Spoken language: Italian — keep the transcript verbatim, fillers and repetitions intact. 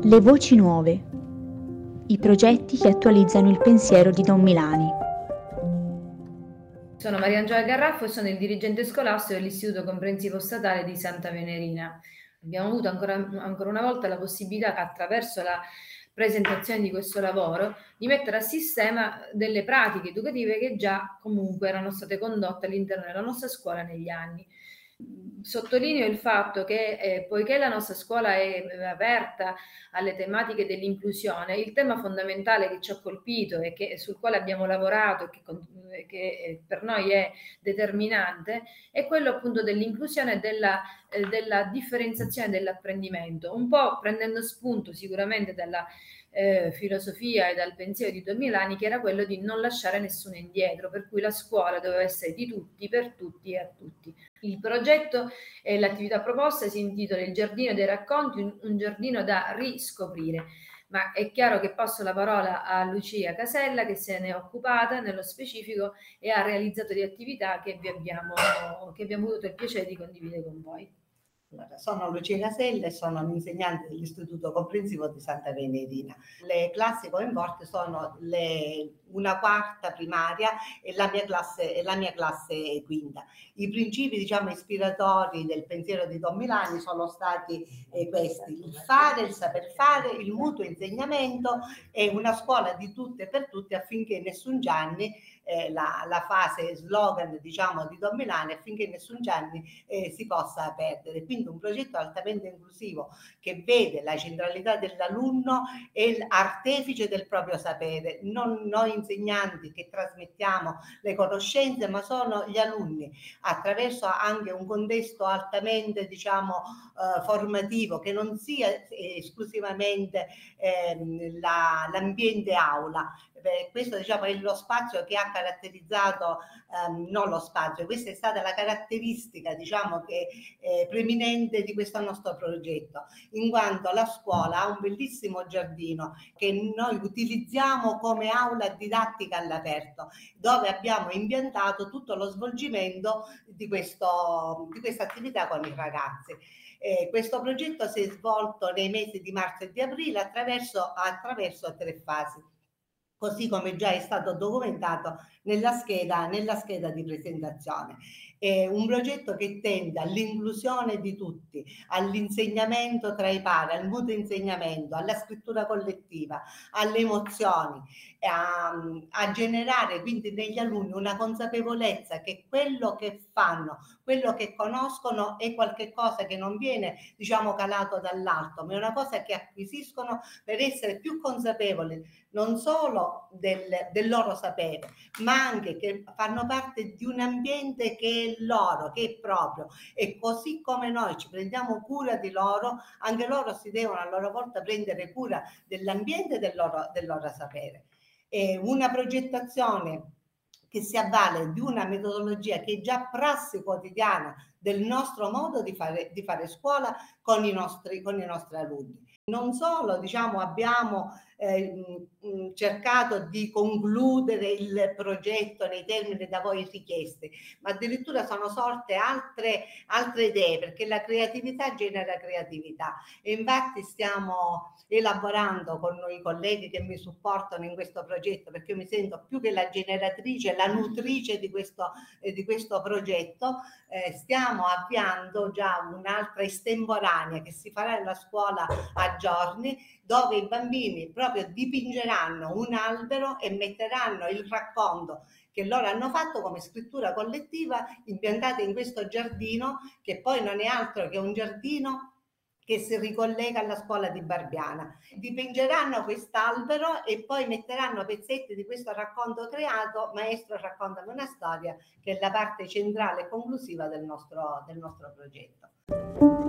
Le voci nuove. I progetti che attualizzano il pensiero di Don Milani. Sono Mariangela Garraffo e sono il dirigente scolastico dell'Istituto Comprensivo Statale di Santa Venerina. Abbiamo avuto ancora, ancora una volta la possibilità, attraverso la presentazione di questo lavoro, di mettere a sistema delle pratiche educative che già comunque erano state condotte all'interno della nostra scuola negli anni. Sottolineo il fatto che eh, poiché la nostra scuola è aperta alle tematiche dell'inclusione, il tema fondamentale che ci ha colpito e che, sul quale abbiamo lavorato e che, che per noi è determinante è quello appunto dell'inclusione e della, eh, della differenziazione dell'apprendimento, un po' prendendo spunto sicuramente dalla eh, filosofia e dal pensiero di Don Milani, che era quello di non lasciare nessuno indietro, per cui la scuola doveva essere di tutti, per tutti e a tutti. Il progetto e l'attività proposta si intitola Il giardino dei racconti, un, un giardino da riscoprire. Ma è chiaro che passo la parola a Lucia Casella, che se ne è occupata nello specifico e ha realizzato le attività che vi abbiamo, che abbiamo avuto il piacere di condividere con voi. Allora, sono Lucia Casella e sono un'insegnante dell'Istituto Comprensivo di Santa Venerina. Le classi coinvolte sono le, una quarta primaria e la mia classe, e la mia classe quinta. I principi, diciamo, ispiratori del pensiero di Don Milani sono stati eh, questi: il fare, il saper fare, il mutuo insegnamento e una scuola di tutte e per tutti, affinché nessun Gianni, eh, la, la fase slogan, diciamo, di Don Milani, affinché nessun Gianni eh, si possa perdere. Quindi un progetto altamente inclusivo che vede la centralità dell'alunno e l'artefice del proprio sapere, non noi insegnanti che trasmettiamo le conoscenze, ma sono gli alunni, attraverso anche un contesto altamente, diciamo, eh, formativo, che non sia esclusivamente eh, la, l'ambiente aula. Beh, questo, diciamo, è lo spazio che ha caratterizzato, ehm, non lo spazio, questa è stata la caratteristica, diciamo, che eh, preeminente di questo nostro progetto, in quanto la scuola ha un bellissimo giardino che noi utilizziamo come aula didattica all'aperto, dove abbiamo impiantato tutto lo svolgimento di, questo, di questa attività con i ragazzi. Eh, questo progetto si è svolto nei mesi di marzo e di aprile attraverso, attraverso tre fasi, così come già è stato documentato nella scheda, nella scheda di presentazione. È un progetto che tende all'inclusione di tutti, all'insegnamento tra i pari, al mutuo insegnamento, alla scrittura collettiva, alle emozioni, a, a generare quindi negli alunni una consapevolezza che quello che fanno, quello che conoscono è qualche cosa che non viene, diciamo, calato dall'alto, ma è una cosa che acquisiscono per essere più consapevoli non solo del, del loro sapere, ma anche che fanno parte di un ambiente che è loro, che è proprio, e così come noi ci prendiamo cura di loro, anche loro si devono a loro volta prendere cura dell'ambiente del loro, del loro sapere. È una progettazione che si avvale di una metodologia che è già prassi quotidiana del nostro modo di fare, di fare scuola con i nostri, con i nostri alunni. Non solo, diciamo, abbiamo eh, mh, cercato di concludere il progetto nei termini da voi richiesti, ma addirittura sono sorte altre, altre idee, perché la creatività genera creatività, e infatti stiamo elaborando con i colleghi che mi supportano in questo progetto, perché io mi sento più che la generatrice, la nutrice di questo, eh, di questo progetto. Eh, stiamo avviando già un'altra estemporanea che si farà nella scuola a giorni, dove i bambini proprio dipingeranno un albero e metteranno il racconto che loro hanno fatto come scrittura collettiva impiantata in questo giardino, che poi non è altro che un giardino che si ricollega alla scuola di Barbiana. Dipingeranno quest'albero e poi metteranno pezzetti di questo racconto creato, Maestro raccontami una storia, che è la parte centrale e conclusiva del nostro, del nostro progetto.